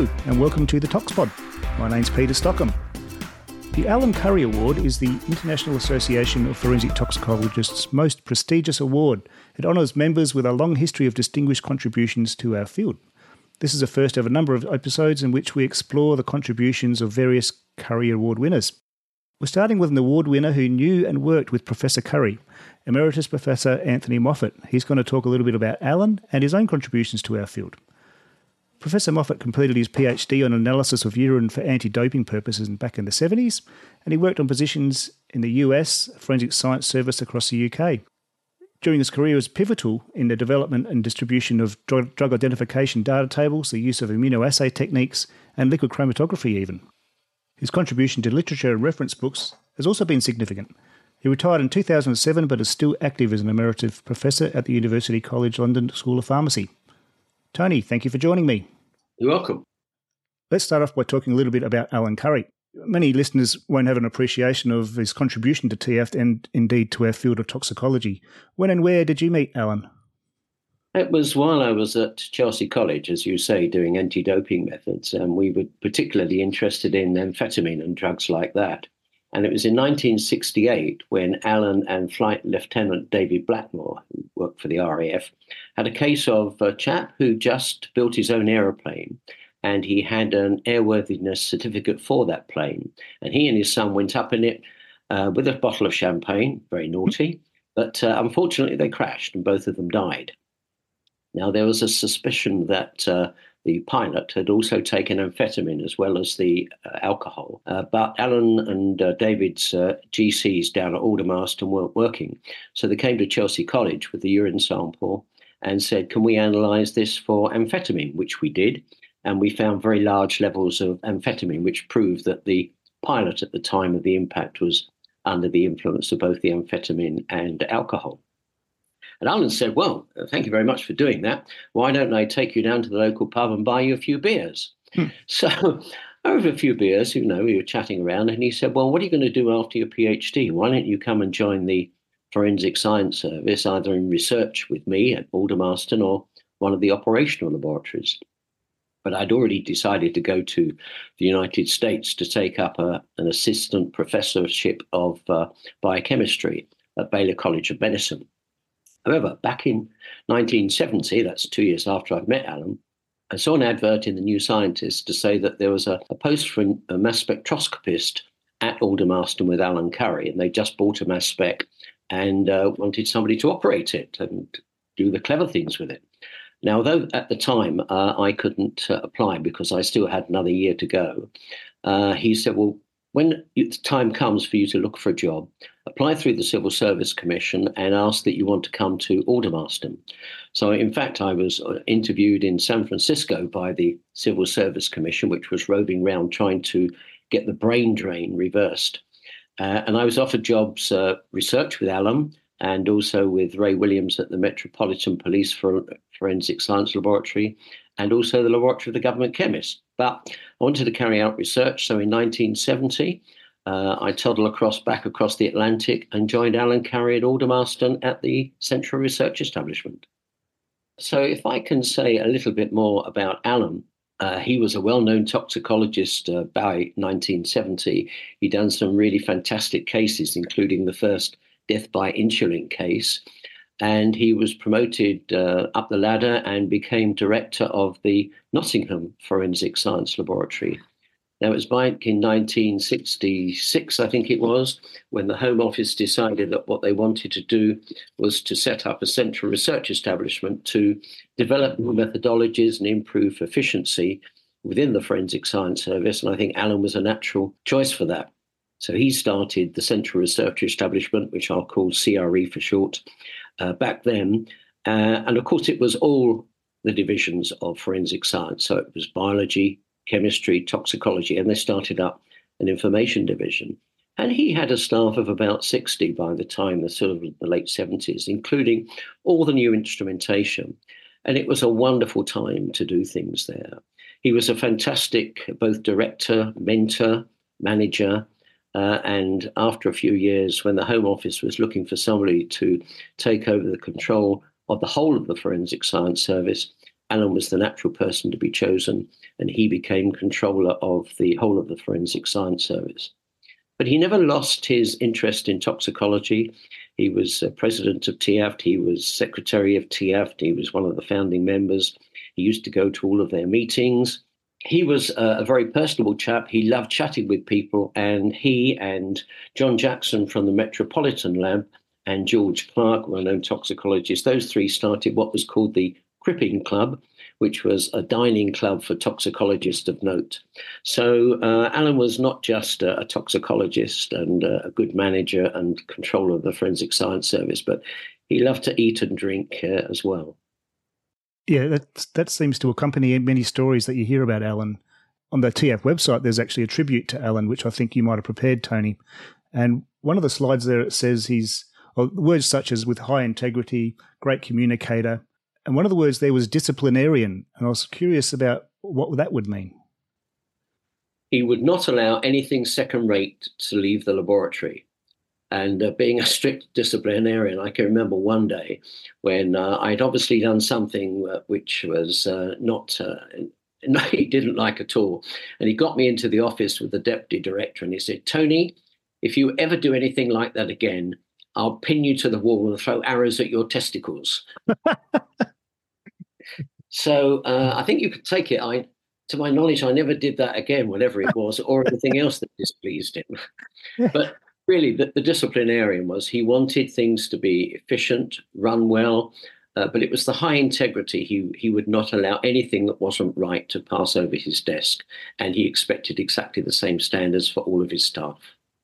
Hello and welcome to the ToxPod. My name's Peter Stockham. The Alan Currie Award is the International Association of Forensic Toxicologists' most prestigious award. It honours members with a long history of distinguished contributions to our field. This is the first of a number of episodes in which we explore the contributions of various Currie Award winners. We're starting with an award winner who knew and worked with Professor Currie, Emeritus Professor Anthony Moffat. He's going to talk a little bit about Alan and his own contributions to our field. Professor Moffat completed his PhD on analysis of urine for anti-doping purposes back in the 70s, and he worked on positions in the US, Forensic Science Service across the UK. During his career, he was pivotal in the development and distribution of drug identification data tables, the use of immunoassay techniques, and liquid chromatography even. His contribution to literature and reference books has also been significant. He retired in 2007 but is still active as an emeritus professor at the University College London School of Pharmacy. Tony, thank you for joining me. You're welcome. Let's start off by talking a little bit about Alan Currie. Many listeners won't have an appreciation of his contribution to TF and indeed to our field of toxicology. When and where did you meet Alan? It was while I was at Chelsea College, as you say, doing anti-doping methods, and we were particularly interested in amphetamine and drugs like that. And it was in 1968 when Alan and Flight Lieutenant David Blackmore, who worked for the RAF, had a case of a chap who just built his own aeroplane, and he had an airworthiness certificate for that plane. And he and his son went up in it with a bottle of champagne, very naughty, but unfortunately they crashed and both of them died. Now, there was a suspicion that the pilot had also taken amphetamine as well as the alcohol. But Alan and David's GCs down at Aldermaston weren't working. So they came to Chelsea College with the urine sample and said, can we analyse this for amphetamine, which we did. And we found very large levels of amphetamine, which proved that the pilot at the time of the impact was under the influence of both the amphetamine and alcohol. And Alan said, well, thank you very much for doing that. Why don't I take you down to the local pub and buy you a few beers? So over a few beers, we were chatting around, and he said, well, what are you going to do after your PhD? Why don't you come and join the Forensic Science Service, either in research with me at Aldermaston or one of the operational laboratories? But I'd already decided to go to the United States to take up an assistant professorship of biochemistry at Baylor College of Medicine. However, back in 1970, that's 2 years after I'd met Alan, I saw an advert in the New Scientist to say that there was a post for a mass spectroscopist at Aldermaston with Alan Currie, and they just bought a mass spec and wanted somebody to operate it and do the clever things with it. Now, although at the time I couldn't apply because I still had another year to go, he said, well, when the time comes for you to look for a job, apply through the Civil Service Commission and ask that you want to come to Aldermaston. So, in fact, I was interviewed in San Francisco by the Civil Service Commission, which was roving around trying to get the brain drain reversed. And I was offered jobs, research with Alan and also with Ray Williams at the Metropolitan Police Forensic Science Laboratory, and also the Laboratory of the Government Chemist. But I wanted to carry out research, so in 1970, I toddled back across the Atlantic and joined Alan Currie at Aldermaston at the Central Research Establishment. So if I can say a little bit more about Alan, he was a well-known toxicologist by 1970. He'd done some really fantastic cases, including the first death by insulin case. And he was promoted up the ladder and became director of the Nottingham Forensic Science Laboratory. Now, it was back in 1966, I think it was, when the Home Office decided that what they wanted to do was to set up a central research establishment to develop new methodologies and improve efficiency within the Forensic Science Service. And I think Alan was a natural choice for that. So he started the Central Research Establishment, which I'll call CRE for short, back then. And of course, it was all the divisions of forensic science. So it was biology, chemistry, toxicology, and they started up an information division. And he had a staff of about 60 by the time, the late 70s, including all the new instrumentation. And it was a wonderful time to do things there. He was a fantastic both director, mentor, manager, and after a few years, when the Home Office was looking for somebody to take over the control of the whole of the Forensic Science Service, Alan was the natural person to be chosen, and he became controller of the whole of the Forensic Science Service. But he never lost his interest in toxicology. He was president of TIAFT. He was secretary of TIAFT. He was one of the founding members. He used to go to all of their meetings. He was a very personable chap. He loved chatting with people, and he and John Jackson from the Metropolitan Lab and George Clark, well-known toxicologist, those three started what was called the Crippin Club, which was a dining club for toxicologists of note. So Alan was not just a toxicologist and a good manager and controller of the Forensic Science Service, but he loved to eat and drink as well. Yeah, that seems to accompany many stories that you hear about Alan. On the TIAFT website, there's actually a tribute to Alan, which I think you might have prepared, Tony. And one of the slides there, it says words such as with high integrity, great communicator. And one of the words there was disciplinarian. And I was curious about what that would mean. He would not allow anything second-rate to leave the laboratory. And being a strict disciplinarian, I can remember one day when I'd obviously done something which was he didn't like at all. And he got me into the office with the deputy director and he said, "Tony, if you ever do anything like that again, I'll pin you to the wall and throw arrows at your testicles." So I think you could take it. To my knowledge, I never did that again, whatever it was, or anything else that displeased him. But really, the disciplinarian was he wanted things to be efficient, run well, but it was the high integrity. He would not allow anything that wasn't right to pass over his desk, and he expected exactly the same standards for all of his staff.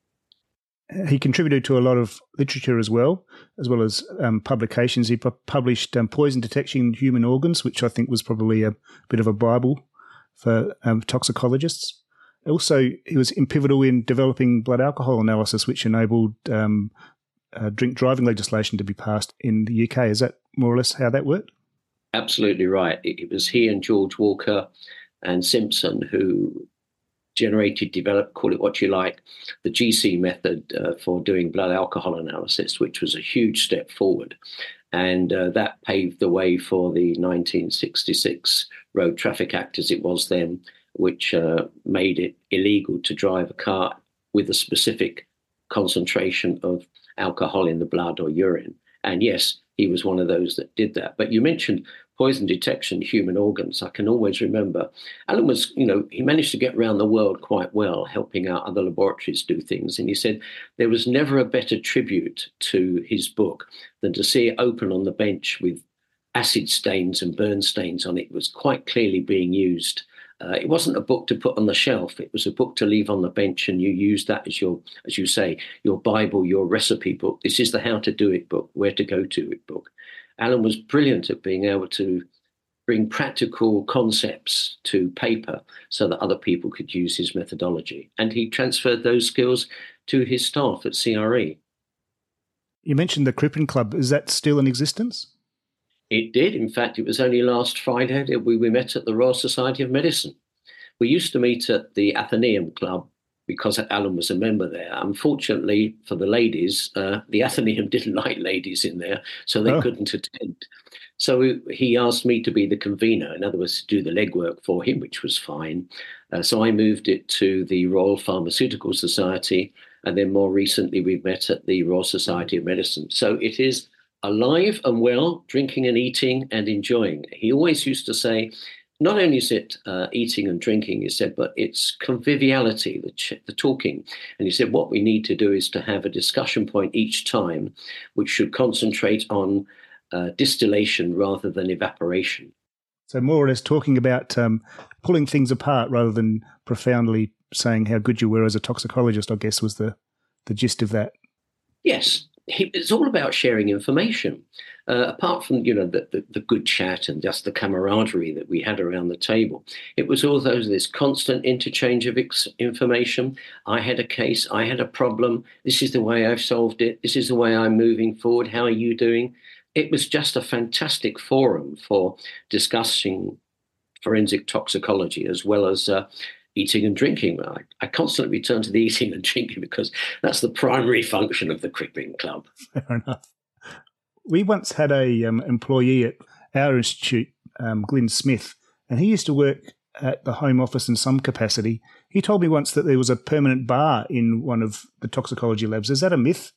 He contributed to a lot of literature as well as publications. He published Poison Detection in Human Organs, which I think was probably a bit of a Bible for toxicologists. Also, he was pivotal in developing blood alcohol analysis, which enabled drink driving legislation to be passed in the UK. Is that more or less how that worked? Absolutely right. It was he and George Walker and Simpson who developed, call it what you like, the GC method for doing blood alcohol analysis, which was a huge step forward. And that paved the way for the 1966 Road Traffic Act, as it was then, which made it illegal to drive a car with a specific concentration of alcohol in the blood or urine. And yes, he was one of those that did that. But you mentioned poison detection, human organs. I can always remember Alan was, he managed to get around the world quite well, helping out other laboratories do things. And he said there was never a better tribute to his book than to see it open on the bench with acid stains and burn stains on it. It was quite clearly being used. It wasn't a book to put on the shelf. It was a book to leave on the bench, and you use that as your, as you say, your Bible, your recipe book. This is the how to do it book, where to go to it book. Alan was brilliant at being able to bring practical concepts to paper so that other people could use his methodology. And he transferred those skills to his staff at CRE. You mentioned the Crippin Club. Is that still in existence? It did. In fact, it was only last Friday that we met at the Royal Society of Medicine. We used to meet at the Athenaeum Club because Alan was a member there. Unfortunately for the ladies, the Athenaeum didn't like ladies in there, so they couldn't attend. So he asked me to be the convener, in other words, to do the legwork for him, which was fine. So I moved it to the Royal Pharmaceutical Society, and then more recently we met at the Royal Society of Medicine. So it is alive and well, drinking and eating and enjoying. He always used to say, not only is it eating and drinking, he said, but it's conviviality, the talking. And he said, what we need to do is to have a discussion point each time, which should concentrate on distillation rather than evaporation. So more or less talking about pulling things apart rather than profoundly saying how good you were as a toxicologist, I guess, was the gist of that. Yes. It's all about sharing information. Apart from, the good chat and just the camaraderie that we had around the table, it was all this constant interchange of information. I had a case, I had a problem. This is the way I've solved it. This is the way I'm moving forward. How are you doing? It was just a fantastic forum for discussing forensic toxicology as well as eating and drinking. I constantly return to the eating and drinking because that's the primary function of the Crippin Club. Fair enough. We once had a employee at our institute Glyn Smith, and he used to work at the Home Office in some capacity. He told me once that there was a permanent bar in one of the toxicology labs. Is that a myth?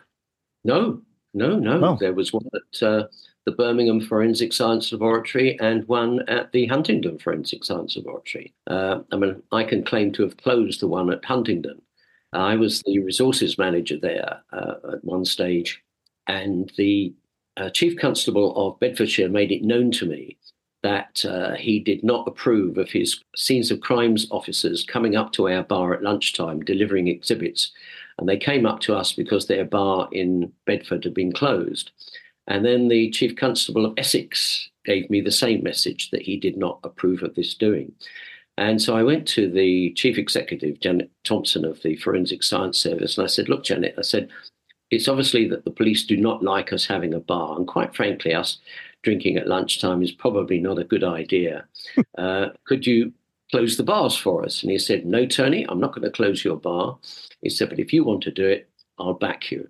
No. Oh. There was one at the Birmingham Forensic Science Laboratory and one at the Huntingdon Forensic Science Laboratory. I can claim to have closed the one at Huntingdon. I was the resources manager there at one stage, and the Chief Constable of Bedfordshire made it known to me that he did not approve of his scenes of crimes officers coming up to our bar at lunchtime delivering exhibits. And they came up to us because their bar in Bedford had been closed. And then the Chief Constable of Essex gave me the same message, that he did not approve of this doing. And so I went to the Chief Executive, Janet Thompson of the Forensic Science Service, and I said, look, Janet, I said, it's obviously that the police do not like us having a bar. And quite frankly, us drinking at lunchtime is probably not a good idea. Could you close the bars for us? And he said, no, Tony, I'm not going to close your bar. He said, but if you want to do it, I'll back you.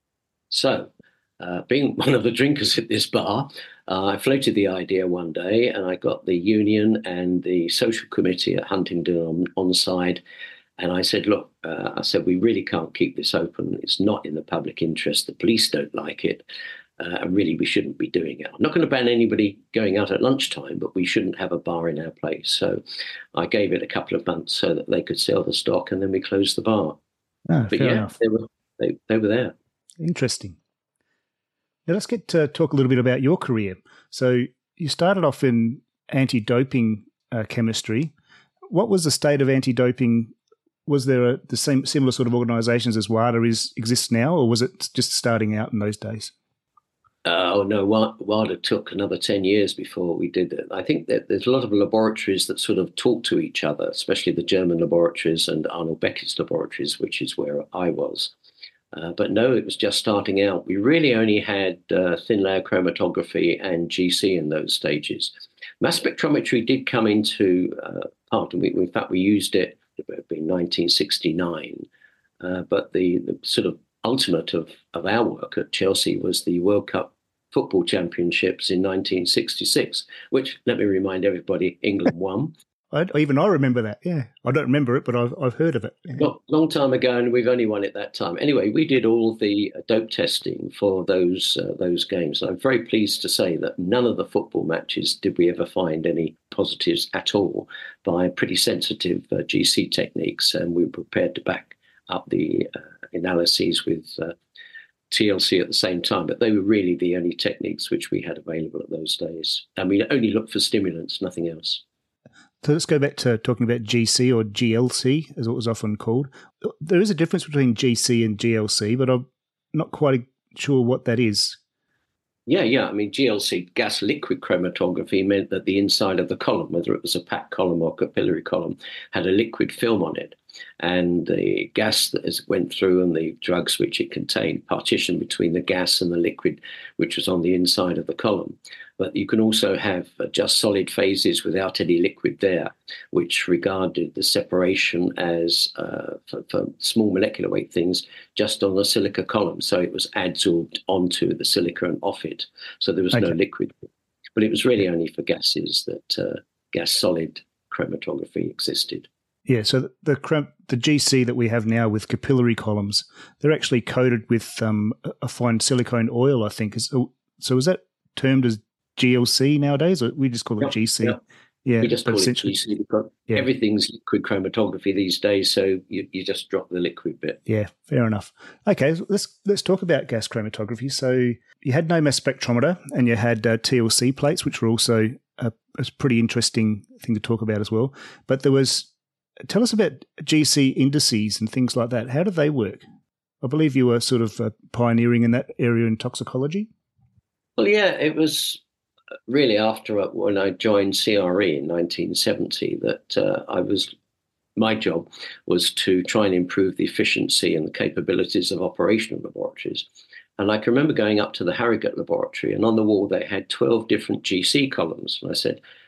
So being one of the drinkers at this bar, I floated the idea one day, and I got the union and the social committee at Huntingdon on side. And I said, look, we really can't keep this open. It's not in the public interest. The police don't like it. And really, we shouldn't be doing it. I'm not going to ban anybody going out at lunchtime, but we shouldn't have a bar in our place. So I gave it a couple of months so that they could sell the stock, and then we closed the bar. Oh, but yeah, enough. They were there. Interesting. Now let's get to talk a little bit about your career. So you started off in anti-doping chemistry. What was the state of anti-doping? Was there the same similar sort of organisations as WADA exists now, or was it just starting out in those days? Oh, no, WADA took another 10 years before we did it. I think that there's a lot of laboratories that sort of talk to each other, especially the German laboratories and Arnold Beckett's laboratories, which is where I was. But no, it was just starting out. We really only had thin layer chromatography and GC in those stages. Mass spectrometry did come into part, and in fact, we used it in 1969. But the sort of ultimate of our work at Chelsea was the World Cup Football Championships in 1966, which, let me remind everybody, England won. Even I remember that, yeah. I don't remember it, but I've heard of it. Yeah. Long time ago, and we've only won it that time. Anyway, we did all the dope testing for those games. And I'm very pleased to say that none of the football matches did we ever find any positives at all by pretty sensitive GC techniques, and we were prepared to back up the analyses with TLC at the same time. But they were really the only techniques which we had available at those days. And we only looked for stimulants, nothing else. So let's go back to talking about GC or GLC, as it was often called. There is a difference between GC and GLC, but I'm not quite sure what that is. Yeah. I mean, GLC, gas liquid chromatography, meant that the inside of the column, whether it was a packed column or capillary column, had a liquid film on it. And the gas that went through and the drugs which it contained partitioned between the gas and the liquid, which was on the inside of the column. But you can also have just solid phases without any liquid there, which regarded the separation as, for small molecular weight things, just on the silica column. So it was adsorbed onto the silica and off it. So there was no liquid. But it was really only for gases that gas solid chromatography existed. Yeah, so the GC that we have now with capillary columns, they're actually coated with a fine silicone oil, I think. So is that termed as GLC nowadays, or we just call it GC? Yeah, we just call it GC because everything's liquid chromatography these days, so you just drop the liquid bit. Yeah, fair enough. Okay, so let's talk about gas chromatography. So you had no mass spectrometer, and you had TLC plates, which were also a pretty interesting thing to talk about as well. But there was... Tell us about GC indices and things like that. How do they work? I believe you were sort of pioneering in that area in toxicology. Well, yeah, it was really after when I joined CRE in 1970 that my job was to try and improve the efficiency and the capabilities of operational laboratories. And I can remember going up to the Harrogate laboratory, and on the wall they had 12 different GC columns. And I said,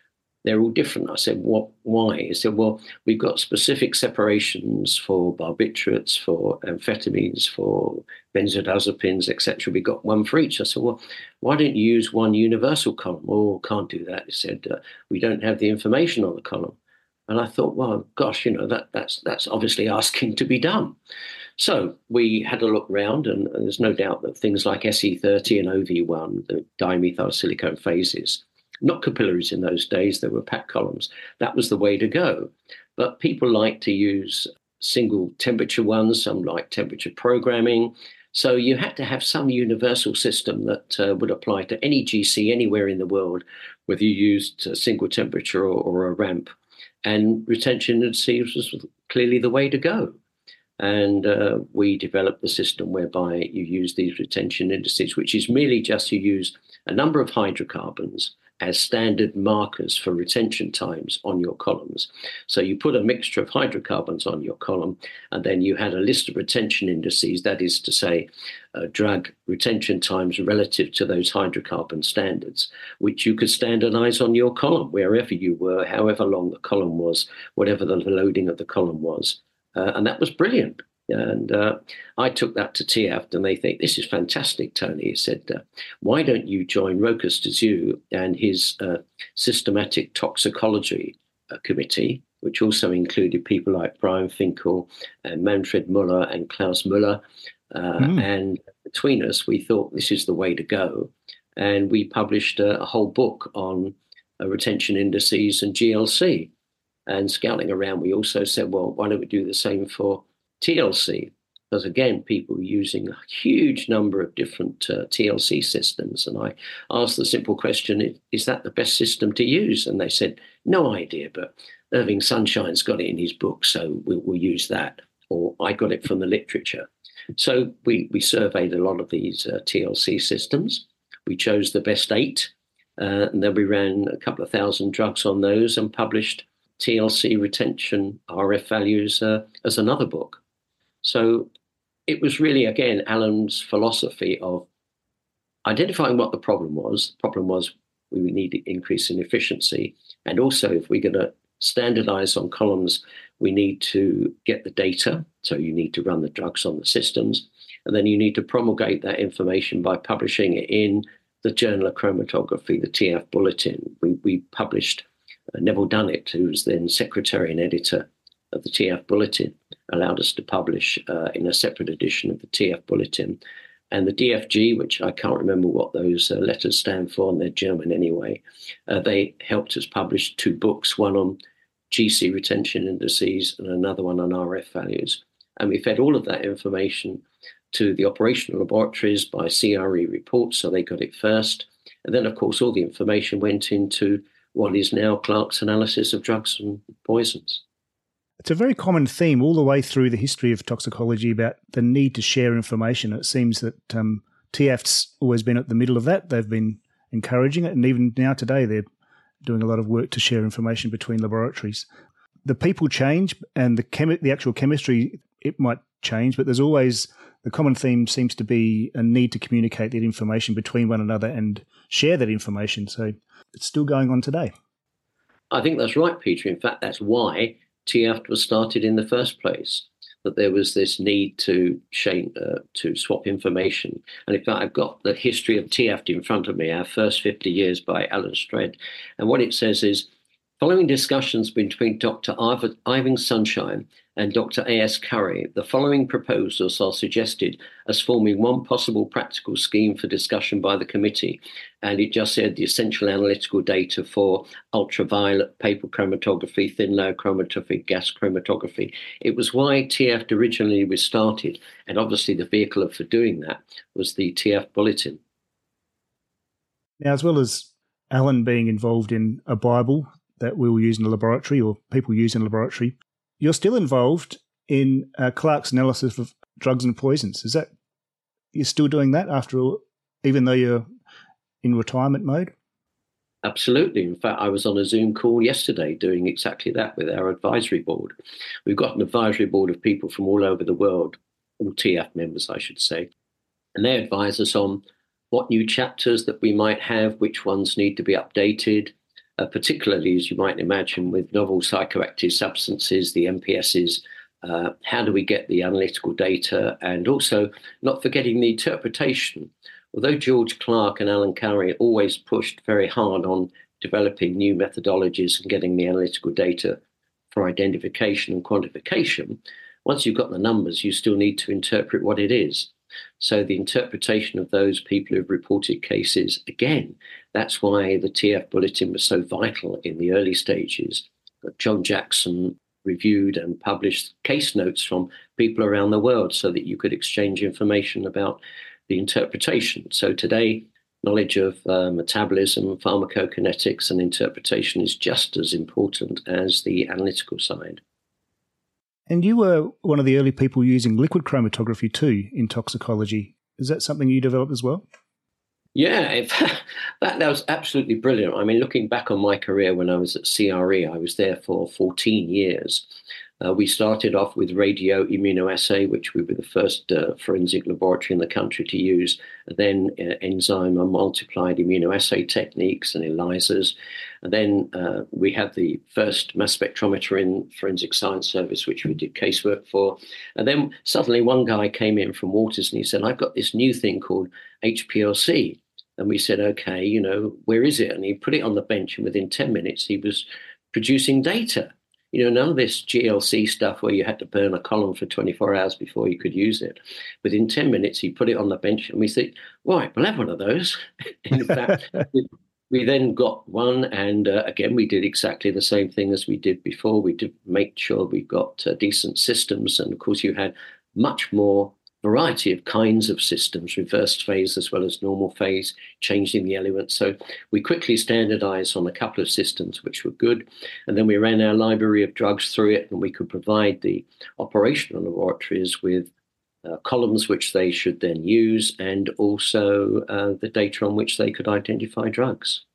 they're all different. I said, what? Why? He said, well, we've got specific separations for barbiturates, for amphetamines, for benzodiazepines, etc. We've got one for each. I said, well, why don't you use one universal column? Oh, can't do that. He said, we don't have the information on the column. And I thought, well, gosh, that's obviously asking to be done. So we had a look round, and there's no doubt that things like SE30 and OV1, the dimethylsilicone phases, not capillaries in those days, they were packed columns. That was the way to go. But people like to use single temperature ones, some like temperature programming. So you had to have some universal system that would apply to any GC anywhere in the world, whether you used a single temperature or a ramp. And retention indices was clearly the way to go. And we developed the system whereby you use these retention indices, which is merely just you use a number of hydrocarbons as standard markers for retention times on your columns. So you put a mixture of hydrocarbons on your column, and then you had a list of retention indices, that is to say, drug retention times relative to those hydrocarbon standards, which you could standardize on your column, wherever you were, however long the column was, whatever the loading of the column was. And that was brilliant. And I took that to TIAFT, and they think, this is fantastic, Tony. He said, why don't you join Rokas Dazou and his systematic toxicology committee, which also included people like Brian Finkel and Manfred Muller and Klaus Muller. And between us, we thought this is the way to go. And we published a whole book on retention indices and GLC. And scouting around, we also said, well, why don't we do the same for TLC? Because again, people were using a huge number of different TLC systems. And I asked the simple question, is that the best system to use? And they said, no idea, but Irving Sunshine's got it in his book, so we'll use that. Or I got it from the literature. So we surveyed a lot of these TLC systems. We chose the best 8, and then we ran a couple of thousand drugs on those and published TLC retention RF values as another book. So it was really, again, Alan's philosophy of identifying what the problem was. The problem was we would need an increase in efficiency. And also, if we're going to standardize on columns, we need to get the data. So you need to run the drugs on the systems. And then you need to promulgate that information by publishing it in the Journal of Chromatography, the TF Bulletin. We published Neville Dunnett, who was then secretary and editor of the TF Bulletin, allowed us to publish in a separate edition of the TF Bulletin. And the DFG, which I can't remember what those letters stand for, and they're German anyway, they helped us publish 2 books, one on GC retention indices and another one on RF values. And we fed all of that information to the operational laboratories by CRE reports, so they got it first. And then, of course, all the information went into what is now Clark's analysis of drugs and poisons. It's a very common theme all the way through the history of toxicology about the need to share information. It seems that TIAFT's always been at the middle of that. They've been encouraging it, and even now today they're doing a lot of work to share information between laboratories. The people change, and the actual chemistry, it might change, but there's always the common theme seems to be a need to communicate that information between one another and share that information. So it's still going on today. I think that's right, Peter. In fact, that's why TIAFT was started in the first place, that there was this need to swap information. And in fact, I've got the history of TIAFT in front of me, our first 50 years by Alan Stredd. And what it says is, following discussions between Dr. Irving Sunshine and Dr. A.S. Curry, the following proposals are suggested as forming one possible practical scheme for discussion by the committee. And it just said the essential analytical data for ultraviolet, paper chromatography, thin layer chromatography, gas chromatography. It was why TIAFT originally was started. And obviously the vehicle for doing that was the TIAFT Bulletin. Now, as well as Alan being involved in a Bible that we'll use in the laboratory or people use in the laboratory, you're still involved in Clark's analysis of drugs and poisons. Is that you're still doing that after all, even though you're in retirement mode? Absolutely. In fact, I was on a Zoom call yesterday doing exactly that with our advisory board. We've got an advisory board of people from all over the world, all TIAFT members, I should say, and they advise us on what new chapters that we might have, which ones need to be updated, particularly, as you might imagine, with novel psychoactive substances, the MPSs. How do we get the analytical data, and also not forgetting the interpretation? Although George Clarke and Alan Currier always pushed very hard on developing new methodologies and getting the analytical data for identification and quantification, once you've got the numbers, you still need to interpret what it is. So the interpretation of those people who've reported cases, again, that's why the TF Bulletin was so vital in the early stages. John Jackson reviewed and published case notes from people around the world so that you could exchange information about the interpretation. So today, knowledge of metabolism, pharmacokinetics, and interpretation is just as important as the analytical side. And you were one of the early people using liquid chromatography too in toxicology. Is that something you developed as well? Yeah, that was absolutely brilliant. I mean, looking back on my career when I was at CRE, I was there for 14 years. We started off with radio immunoassay, which we were the first forensic laboratory in the country to use, then enzyme and multiplied immunoassay techniques and ELISAs. And then we had the first mass spectrometer in Forensic Science Service, which we did casework for. And then suddenly one guy came in from Waters and he said, I've got this new thing called HPLC. And we said, okay, where is it? And he put it on the bench, and within 10 minutes, he was producing data. None of this GLC stuff where you had to burn a column for 24 hours before you could use it. Within 10 minutes, he put it on the bench, and we said, right, we'll have one of those. In fact, we then got one, and again, we did exactly the same thing as we did before. We did make sure we got decent systems, and of course, you had much more variety of kinds of systems, reversed phase as well as normal phase, changing the elements. So we quickly standardized on a couple of systems which were good. And then we ran our library of drugs through it, and we could provide the operational laboratories with columns which they should then use, and also the data on which they could identify drugs.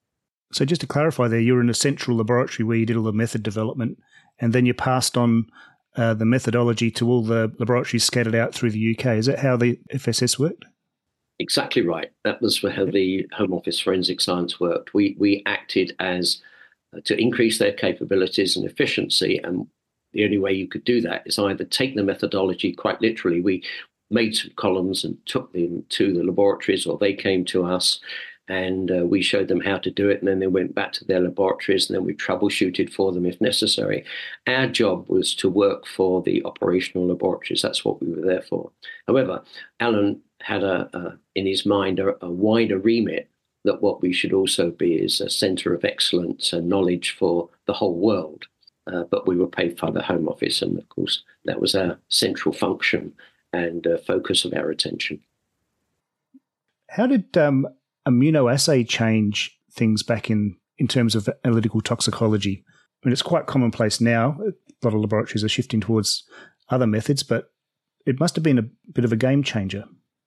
So just to clarify there, you were in a central laboratory where you did all the method development, and then you passed on the methodology to all the laboratories scattered out through the UK. Is that how the FSS worked? Exactly right. That was how the Home Office Forensic Science worked. We acted as to increase their capabilities and efficiency, and the only way you could do that is either take the methodology quite literally. We made some columns and took them to the laboratories, or they came to us, and we showed them how to do it, and then they went back to their laboratories, and then we troubleshooted for them if necessary. Our job was to work for the operational laboratories. That's what we were there for. However, Alan had in his mind a wider remit, that what we should also be is a centre of excellence and knowledge for the whole world. But we were paid by the Home Office, and of course, that was our central function and focus of our attention. How did immunoassay change things back in terms of analytical toxicology? I mean, it's quite commonplace now. A lot of laboratories are shifting towards other methods, but it must have been a bit of a game changer.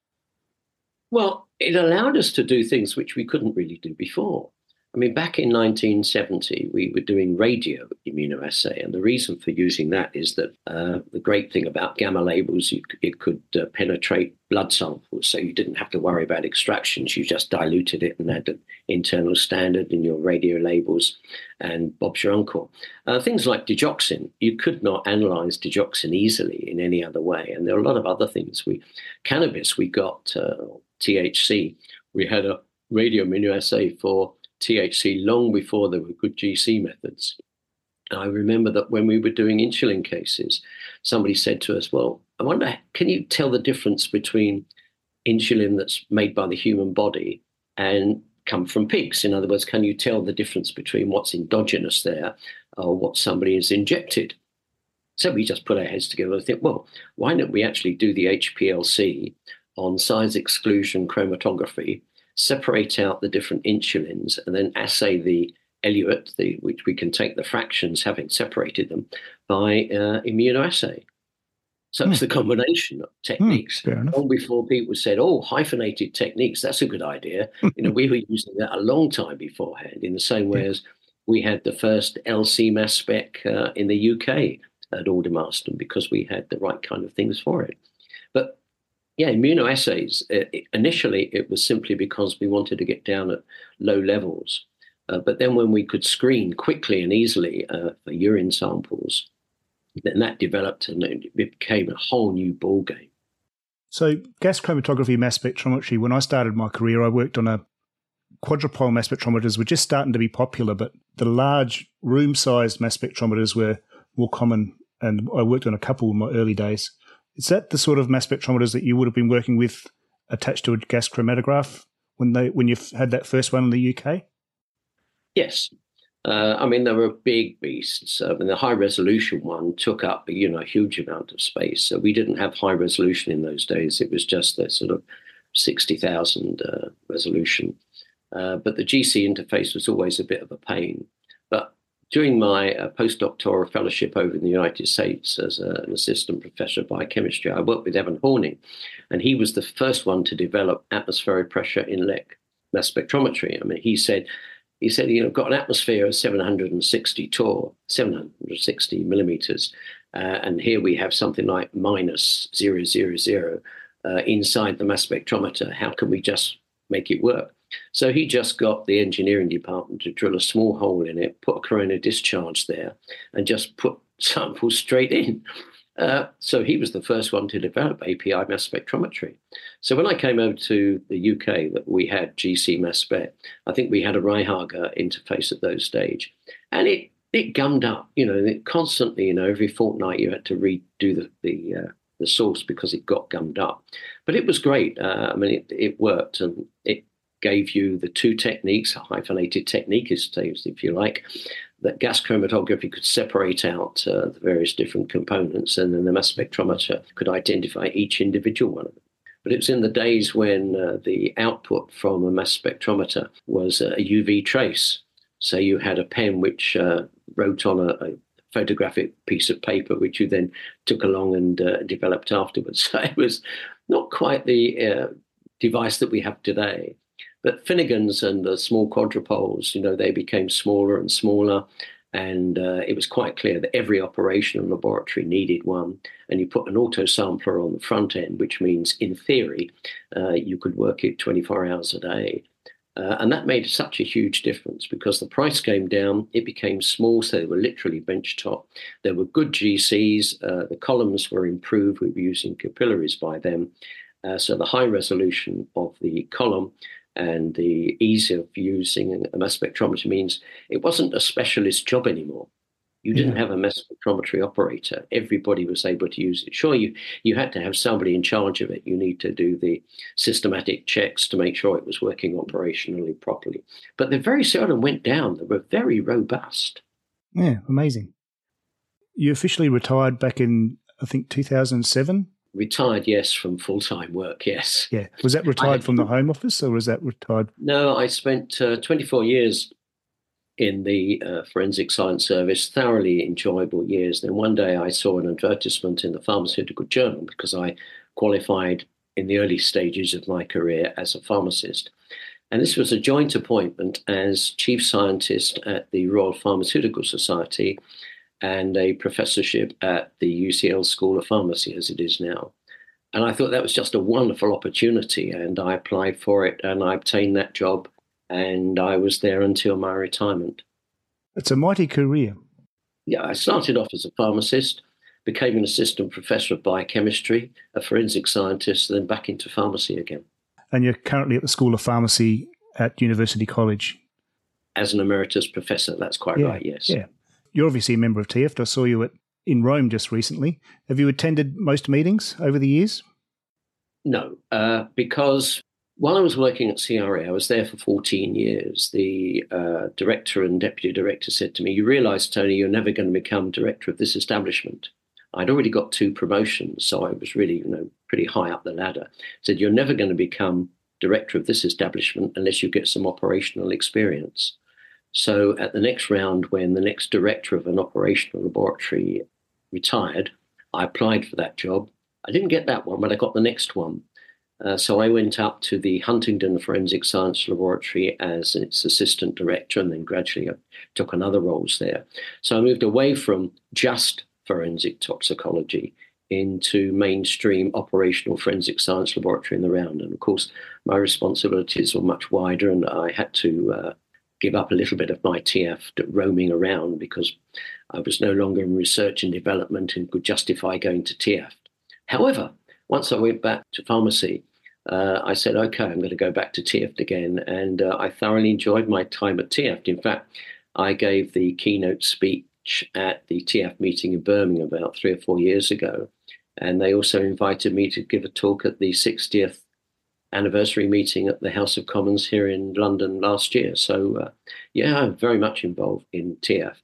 Well, it allowed us to do things which we couldn't really do before. I mean, back in 1970, we were doing radio immunoassay, and the reason for using that is that the great thing about gamma labels, it could penetrate blood samples, so you didn't have to worry about extractions. You just diluted it and had an internal standard in your radio labels, and Bob's your uncle. Things like digoxin, you could not analyze digoxin easily in any other way, and there are a lot of other things. Cannabis, we got THC. We had a radio immunoassay for THC long before there were good GC methods. I remember that when we were doing insulin cases, somebody said to us, well, I wonder, can you tell the difference between insulin that's made by the human body and come from pigs? In other words, can you tell the difference between what's endogenous there or what somebody has injected? So we just put our heads together and think, well, why don't we actually do the HPLC on size exclusion chromatography, separate out the different insulins, and then assay the eluate, which we can take the fractions having separated them, by immunoassay. So it's the combination of techniques. Long before people said, oh, hyphenated techniques, that's a good idea. We were using that a long time beforehand, in the same way as we had the first LC mass spec in the UK at Aldermaston, because we had the right kind of things for it. But yeah, immunoassays, initially it was simply because we wanted to get down at low levels. But then when we could screen quickly and easily for urine samples, then that developed and it became a whole new ballgame. So gas chromatography, mass spectrometry, when I started my career, I worked on a quadrupole mass spectrometers were just starting to be popular, but the large room-sized mass spectrometers were more common, and I worked on a couple in my early days. Is that the sort of mass spectrometers that you would have been working with attached to a gas chromatograph when you had that first one in the UK? Yes. There were big beasts. The high-resolution one took up, a huge amount of space. So we didn't have high resolution in those days. It was just the sort of 60,000 resolution. But the GC interface was always a bit of a pain. But during my postdoctoral fellowship over in the United States as an assistant professor of biochemistry, I worked with Evan Horning, and he was the first one to develop atmospheric pressure inlet mass spectrometry. He said, got an atmosphere of 760 torr, 760 millimeters, and here we have something like minus 0.000 inside the mass spectrometer. How can we just make it work? So he just got the engineering department to drill a small hole in it, put a corona discharge there, and just put samples straight in. So he was the first one to develop API mass spectrometry. So when I came over to the UK, that we had GC mass spec, I think we had a Raihager interface at those stage, and it gummed up. It constantly, every fortnight you had to redo the source because it got gummed up. But it was great. It worked, and it gave you the two techniques, a hyphenated technique, if you like, that gas chromatography could separate out the various different components, and then the mass spectrometer could identify each individual one of them. But it was in the days when the output from a mass spectrometer was a UV trace. So you had a pen which wrote on a photographic piece of paper, which you then took along and developed afterwards. So it was not quite the device that we have today. But Finnegan's and the small quadrupoles, they became smaller and smaller. And it was quite clear that every operational laboratory needed one. And you put an autosampler on the front end, which means, in theory, you could work it 24 hours a day. And that made such a huge difference because the price came down. It became small, so they were literally benchtop. There were good GCs. The columns were improved. We were using capillaries by them. So the high resolution of the column and the ease of using a mass spectrometer means it wasn't a specialist job anymore. You didn't have a mass spectrometry operator. Everybody was able to use it. Sure, you had to have somebody in charge of it. You need to do the systematic checks to make sure it was working operationally properly. But they very seldom went down. They were very robust. Yeah, amazing. You officially retired back in, I think, 2007? Retired, yes, from full-time work, yes. Yeah. Was that retired from the Home Office, or was that retired? No, I spent 24 years in the Forensic Science Service, thoroughly enjoyable years. Then one day I saw an advertisement in the Pharmaceutical Journal because I qualified in the early stages of my career as a pharmacist. And this was a joint appointment as chief scientist at the Royal Pharmaceutical Society and a professorship at the UCL School of Pharmacy, as it is now. And I thought that was just a wonderful opportunity, and I applied for it, and I obtained that job, and I was there until my retirement. It's a mighty career. Yeah, I started off as a pharmacist, became an assistant professor of biochemistry, a forensic scientist, then back into pharmacy again. And you're currently at the School of Pharmacy at University College? As an emeritus professor, that's quite right, yes. Yeah. You're obviously a member of TIFT. I saw you in Rome just recently. Have you attended most meetings over the years? No, because while I was working at CRA, I was there for 14 years. The director and deputy director said to me, "You realise, Tony, you're never going to become director of this establishment." I'd already got 2 promotions, so I was really, pretty high up the ladder. Said, "You're never going to become director of this establishment unless you get some operational experience." So at the next round, when the next director of an operational laboratory retired, I applied for that job. I didn't get that one, but I got the next one. So I went up to the Huntingdon Forensic Science Laboratory as its assistant director, and then gradually I took on other roles there. So I moved away from just forensic toxicology into mainstream operational forensic science laboratory in the round. And of course, my responsibilities were much wider, and I had to give up a little bit of my TF roaming around because I was no longer in research and development and could justify going to TF. However, once I went back to pharmacy, I said, okay, I'm going to go back to TF again. And I thoroughly enjoyed my time at TF. In fact, I gave the keynote speech at the TF meeting in Birmingham about 3 or 4 years ago. And they also invited me to give a talk at the 60th anniversary meeting at the House of Commons here in London last year. So, I'm very much involved in TF.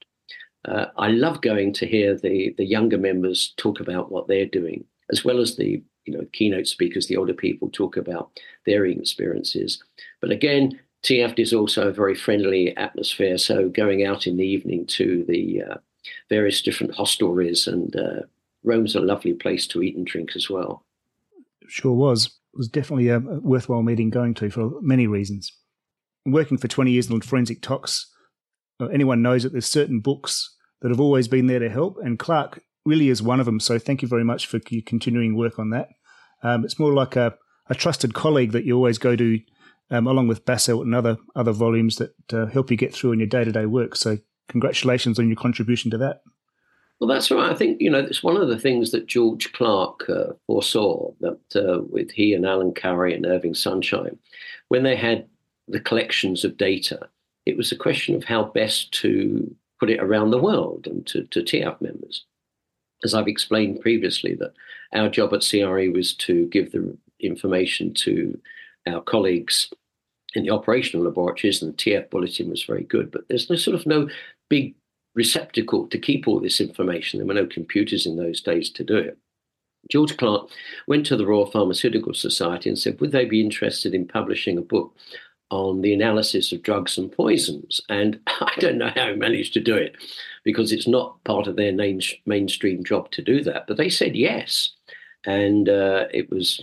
I love going to hear the younger members talk about what they're doing, as well as the keynote speakers, the older people, talk about their experiences. But again, TF is also a very friendly atmosphere. So going out in the evening to the various different hostelries, and Rome's a lovely place to eat and drink as well. Sure was. It was definitely a worthwhile meeting going to for many reasons. Working for 20 years in forensic tox, anyone knows that there's certain books that have always been there to help, and Clark really is one of them. So thank you very much for your continuing work on that. It's more like a trusted colleague that you always go to, along with Basel and other volumes that help you get through in your day-to-day work. So congratulations on your contribution to that. Well, that's right. I think, it's one of the things that George Clark foresaw, that with he and Alan Curry and Irving Sunshine, when they had the collections of data, it was a question of how best to put it around the world and to TF members. As I've explained previously, that our job at CRE was to give the information to our colleagues in the operational laboratories, and the TF bulletin was very good, but there's no big receptacle to keep all this information. There were no computers in those days to do it. George Clark went to the Royal Pharmaceutical Society and said, would they be interested in publishing a book on the analysis of drugs and poisons? And I don't know how he managed to do it, because it's not part of their mainstream job to do that. But they said yes. And it was,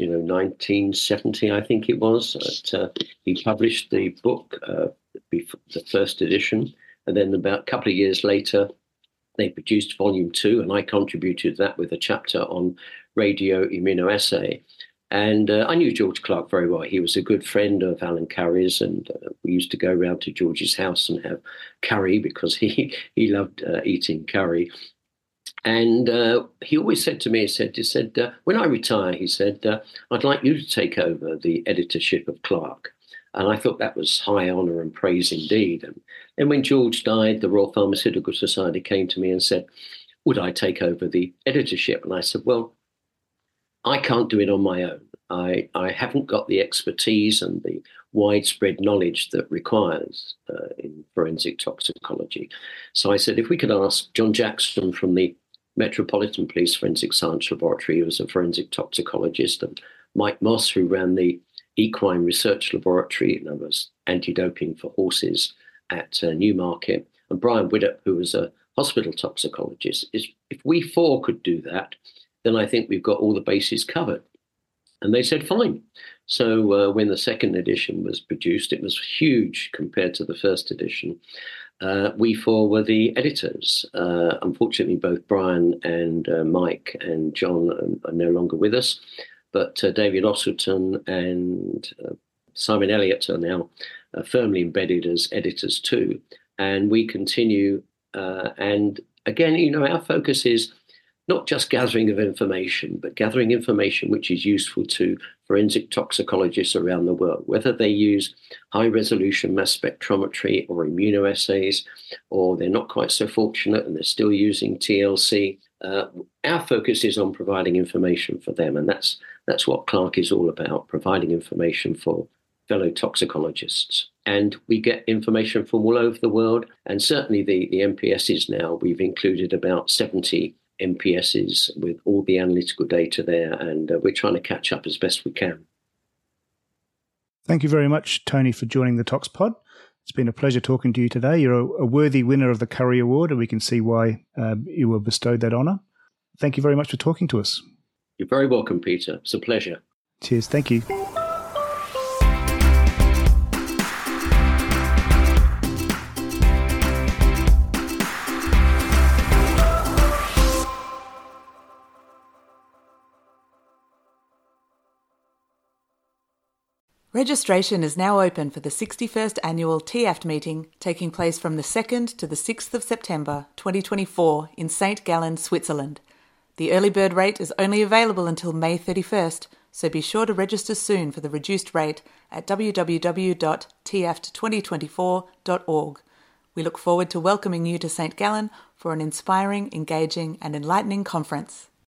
1970, I think it was, that he published the book, the first edition. And then about a couple of years later, they produced volume 2, and I contributed that with a chapter on radio immunoassay. And I knew George Clark very well. He was a good friend of Alan Curry's, and we used to go round to George's house and have curry, because he loved eating curry. And he always said to me, he said, when I retire, he said, I'd like you to take over the editorship of Clark. And I thought that was high honour and praise indeed. And then when George died, the Royal Pharmaceutical Society came to me and said, would I take over the editorship? And I said, well, I can't do it on my own. I haven't got the expertise and the widespread knowledge that requires in forensic toxicology. So I said, if we could ask John Jackson from the Metropolitan Police Forensic Science Laboratory, who was a forensic toxicologist, and Mike Moss, who ran the Equine Research Laboratory, and was anti-doping for horses at Newmarket, and Brian Widdop, who was a hospital toxicologist, if we 4 could do that, then I think we've got all the bases covered. And they said, fine. So when the second edition was produced, it was huge compared to the first edition. We 4 were the editors. Unfortunately, both Brian and Mike and John are no longer with us, but David Ossleton and Simon Elliott are now firmly embedded as editors too. And we continue. And again, our focus is not just gathering of information, but gathering information which is useful to forensic toxicologists around the world, whether they use high-resolution mass spectrometry or immunoassays, or they're not quite so fortunate and they're still using TLC. Our focus is on providing information for them, and that's what Clark is all about, providing information for fellow toxicologists. And we get information from all over the world, and certainly the MPSs now, we've included about 70 MPSs with all the analytical data there, and we're trying to catch up as best we can. Thank you very much, Tony, for joining the ToxPod. It's been a pleasure talking to you today. You're a worthy winner of the Curry Award, and we can see why you were bestowed that honour. Thank you very much for talking to us. You're very welcome, Peter. It's a pleasure. Cheers. Thank you. Registration is now open for the 61st Annual TAFT meeting taking place from the 2nd to the 6th of September 2024 in St. Gallen, Switzerland. The early bird rate is only available until May 31st, so be sure to register soon for the reduced rate at www.taft2024.org. We look forward to welcoming you to St. Gallen for an inspiring, engaging and enlightening conference.